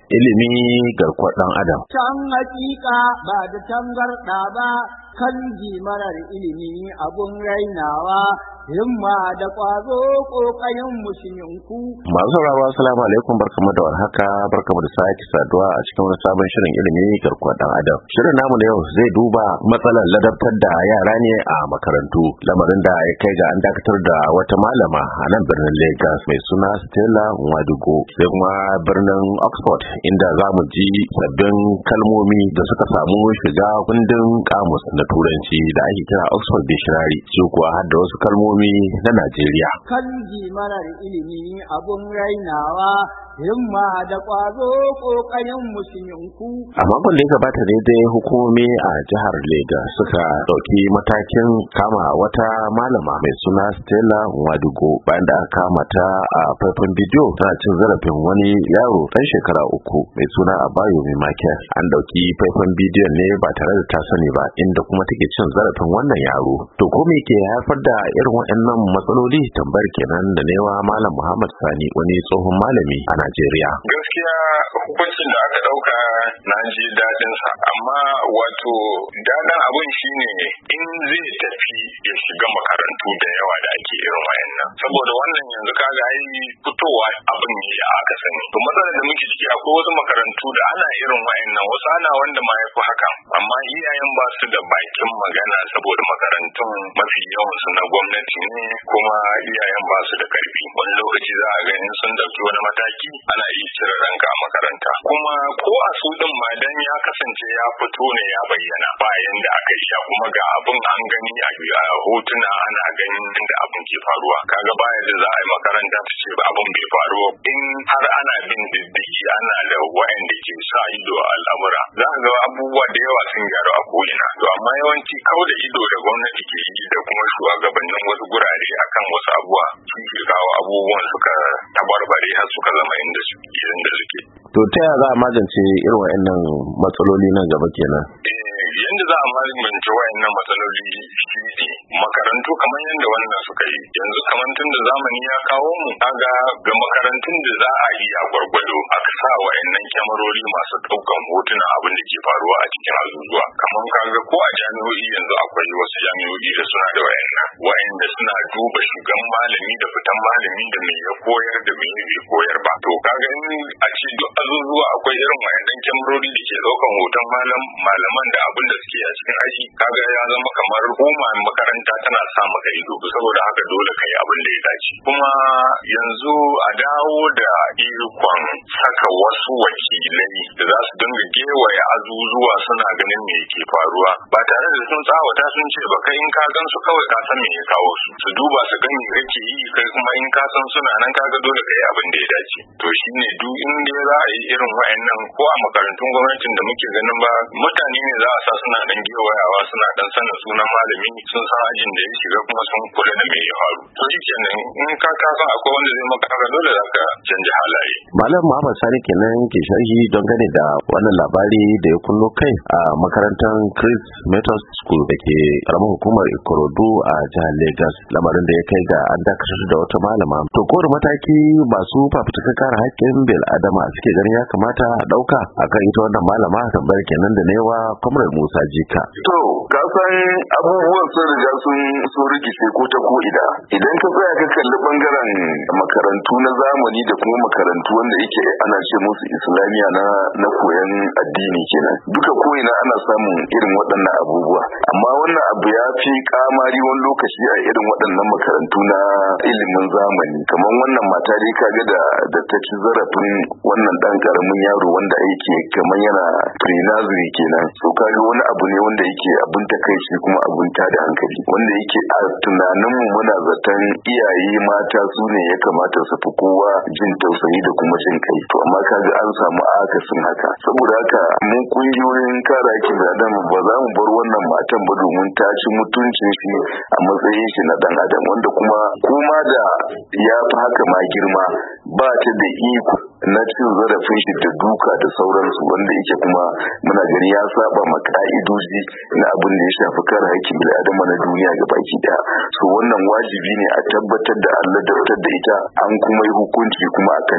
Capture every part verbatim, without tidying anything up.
ilimi garkuwar ɗan adam. Can hakika ba da tangarɗa ba, kan marar ilimi abun rainawa, himma da ƙwazo ƙoƙayen musulminku. Masu sauraro assalamu alaikum, barkamu da warhaka, barkamu da sake saduwa a cikin wani sabon shirin ilimi garkuwar ɗan adam. Shirin namu da yau zai duba matsalar ladabtar da yara ne a makarantu, lamarin da ya kai ga an dakatar da wata malama a nan birnin Lagos mai suna Stella Nwadugo, sai kuma birnin Oxford inda za mu ji sabbin kalmomi da suka samu shiga kundin kamus na turanci da ake kira Oxford Dictionary, su kuwa har da wasu kalmomi na Najeriya. Kanji marar ilimi abun rainawa, himma da ƙwazo ƙoƙarin musulminku. A makon da ya gabata ne dai hukumomi a jihar Lagos suka ɗauki matakin kama wata malama mai suna Stella Nwadugo bayan da aka kama ta a faifan bidiyo tana cin zarafin wani yaro ɗan shekara uku mai suna Abayomi Michael. An ɗauki faifan bidiyon ne ba tare da ta sani ba, inda kuma take cin zarafin wannan yaro. To ko me ke haifar da irin waɗannan matsaloli? Tambayar kenan da newa Malam Muhammad Sani, wani tsohon malami a Najeriya. Gaskiya hukuncin da aka ɗauka na ji daɗin sa, amma wato daɗin abin shine in zai tafi ya shiga makarantu da yawa da ake irin wayannan, saboda wannan yanzu kaga ai fitowa abin ne aka sani. To matsalar da muke ciki, akwai wasu makarantu da ana irin wayannan, wasu ana wanda ma yafi hakan, amma iyayen ba su da bakin magana saboda makarantun mafi yawan su na gwamnati ne, kuma iyayen ba su da karfi. Wani lokaci za a ganin sun dauki wani mataki ana iya cire ranka a makaranta, kuma ko a su din ma dan ya kasance ya fito ne ya bayyana bayan da aka yi, kuma ga abin an gani a hotuna, ana ganin inda abin ke faruwa. Kaga baya da za a yi makaranta ta ce abin bai faru. In har ana bin diddigi, ana da wayanda ke sa ido a al'amura, za a ga abubuwa da yawa sun gyaru a ko'ina. To amma yawanci kau da ido da gwamnati ke yi da kuma shugabannin wasu gurare akan wasu abubuwa sun ke kawo abubuwan suka tabarbare har suka zama inda suke inda suke. To ta yaya za a magance irin waɗannan matsaloli nan gaba kenan? Yanda za a magance wayannan matsaloli shi ne makarantu kamar yadda wannan suka yi yanzu, kamar tun da zamani ya kawo mu, kaga ga makarantun da za a yi a gwargwado aka sa wayannan kyamarori masu ɗaukan hotuna abin da ke faruwa a cikin azuzuwa. Kamar kaga ko a jami'o'i yanzu akwai wasu jami'o'i da suna da wayannan wayanda suna duba shugan malami da fitan malami da me ya koyar da me bai koyar ba. To kaga in a ce duk azuzuwa akwai irin wayannan kyamarori da ke ɗaukan hoton malam malaman da abin da suke a cikin aji, kaga ya zama kamar hukuma makaranta tana sa maka ido, saboda haka dole kai abin da ya dace. Kuma yanzu a dawo da ikon saka wasu wakilai da za su dinga gewaya azuzuwa suna ganin me yake faruwa, ba tare da sun tsawata sun ce ba, kai in ka gan su kawai ka san me ya kawo su, su duba su gani kake yi, kai kuma in ka san suna nan kaga dole kai abin da ya dace. To shine duk inda za a yi irin wa'annan ko a makarantun gwamnatin da muke ganin ba, mutane ne za a sa suna dan gewayawa suna dan sanin sunan malami, sun san ajin da ya shiga kuma sun kula da me ya faru. To shikenan in ka ka san akwai wanda zai maka haka, dole za ka canja halaye. Malam Muhammad Sani kenan ke sharhi don gane da wannan labari da ya kunno kai a makarantar Chris Methodist School da ke karamar hukumar Ikorodu a jihar Lagos, lamarin da ya kai ga an dakatar da wata malama. To kowane mataki masu fafutukar kare haƙƙin bil adama suke ganin ya kamata a ɗauka akan ita wannan malama? Tambayar kenan da newa Comrade Musa Jika. To ka san abubuwan sun riga sun sun rikice ko ta ko ida. Idan ka tsaya ka kalli bangaren makarantu na zamani da kuma makarantu wanda yake ana ce musu Islamiya na na koyon addini kenan, duka ko ina ana samun irin waɗannan abubuwa, amma wannan abu ya fi kamari wani lokaci a irin waɗannan makarantu na ilimin zamani. Kamar wannan mata dai kaga da da ta ci zarafin wannan dan karamin yaro wanda yake kamar yana pre-nursery kenan. So kaga wani abu ne wanda yake abin takaici kuma abin tada hankali, wanda yake a tunanin mu muna zaton iyaye mata su ne ya kamata su fi kowa jin tausayi da kuma jin kai, to amma kaga an samu akasin haka. Saboda haka mun kungiyoyin kare haƙƙin adam ba za mu bar wannan matan ba, domin ta ci mutuncin shi a matsayin shi na dan adam, wanda kuma kuma da ya fi haka ma girma, ba ta da iko na cin zarafin shi da duka da sauransu, wanda yake kuma muna gani ya saba ma ka'idoji na abin da ya shafi kare haƙƙin bil'adama na duniya ga baki daya. So wannan wajibi ne a tabbatar da an ladabtar da ita, an kuma yi hukunci kuma a kanta.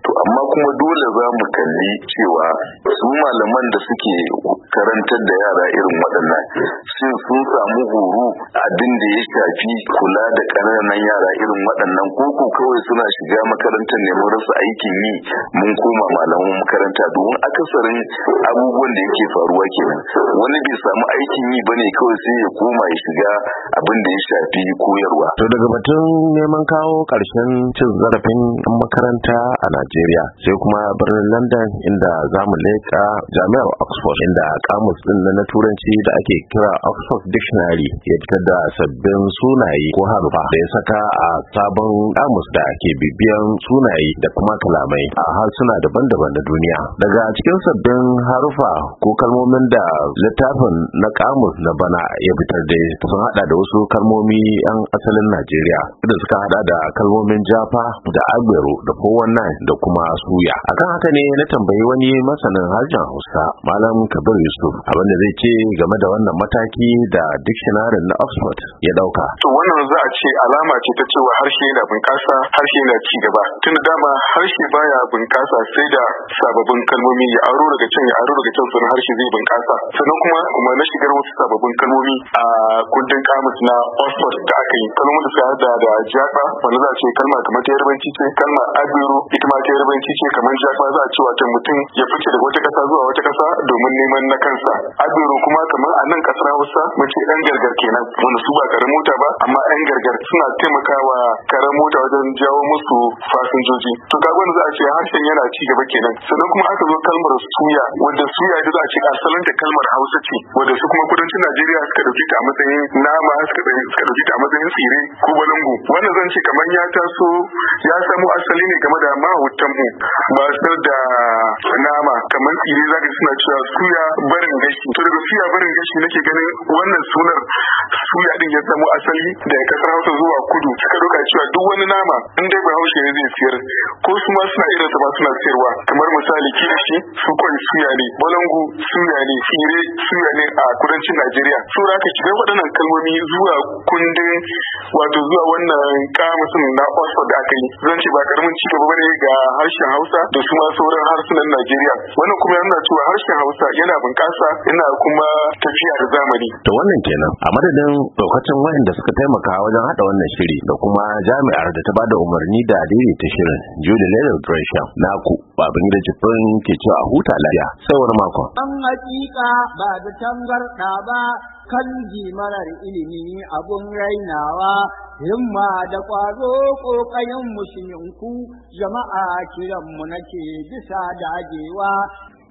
to amma kuma dole za mu kalli cewa su malaman da suke karantar da yara irin waɗannan shin sun samu horo abin da ya shafi kula da ƙananan yara irin waɗannan koko kawai suna shiga makarantar ne mun rasa aikin yi mun koma malaman makaranta domin akasarin abubuwan da yake faruwa kenan wani bai samu aikin yi bane kawai sai ya koma ya shiga abin da ya shafi koyarwa. To daga batun neman kawo ƙarshen cin zarafin makaranta a Najeriya sai kuma birnin London inda zamu leƙa jami'ar Oxford inda kamus din na turanci da ake kira Oxford Dictionary ya fitar da sabbin sunaye ko harufa da ya saka a sabon kamus da ke bibiyan sunaye da kuma kalamai a harsuna daban-daban na duniya. Daga cikin sabbin harufa ko kalmomin da littafin na kamus na bana ya fitar da sun hada da wasu kalmomi yan asalin Najeriya da suka hada da kalmomin Jafa da Agbero da kowannan da kuma Suya. Akan haka ne na tambayi wani masanin harshen Hausa Malam Kabir Yusuf abinda zai ce game da wannan mataki da dictionary na Oxford ya dauka. To wannan za a ce alama ce ta cewa harshe yana bunƙasa, harshe yana ci gaba. Tun dama harshe baya bunƙasa sai da sababbin kalmomi ya aro daga can ya aro daga can sannan harshe zai bunƙasa. Sannan kuma kuma na shigar wasu sababbin kalmomi a kundin kamus na Oxford da aka yi. Kalmomin da suka hada da Jafa wanda za a ce kalma kamar ta Yarbanci ce, kalma Agbero ita ma ta Yarbanci ce kamar Jafa za a ce wata mutum ya fice daga wata ƙasa zuwa wata ƙasa domin neman na kansa. Agbero kuma kamar a nan ƙasar Hausa mace ɗan gargar kenan wanda su ba karen mota ba amma ɗan gargar suna taimakawa karen mota wajen jawo musu fasinjoji. To kaga wanda za a ce harshen yana ci gaba kenan. Sannan kuma aka zo kalmar Suya wanda Suya ita za a ce asalin ta kalmar Hausa ce wanda su kuma kudancin Najeriya suka dauki ta a matsayin nama suka dauki ta a matsayin tsire ko balangu. Wannan zan ce kamar ya taso ya samu asali ne game da mahutan mu masu da nama kamar tsire zaka suna cewa Suya barin gashi. To daga Suya barin gashi nake ganin wannan sunar Suya din ya samu asali daga kasar Hausa zuwa kudu suka doka cewa duk wani nama in dai Bahaushe ne zai siyar ko su ma suna irin sa ba suna siyarwa kamar misali kishi su kwai Suya ne balangu Suya ne tsire Suya ne a kudancin Najeriya. Saboda haka shigar waɗannan kalmomi zuwa kundin wato zuwa wannan kamusin na Oxford da aka yi zan ce ba karamin ci gaba bane ga harshen Hausa da su ma sauran harsunan Najeriya. Wannan kuma yana cewa harshen Hausa yana bunƙasa yana kuma tafiya da zamani. To wannan kenan a madadin lokacin wayanda suka taimaka wajen hada wannan shiri da kuma jami'ar da ta bada umarni da daidaita shirin Jude Leather Gresham naku babin da jibin ke cewa a huta lafiya sai wani makon. An hakika ba da tangarda ba kan marar ilimi abun rainawa himma da ƙwazo ƙoƙayen musulminku jama'a kiranmu nake bisa dagewa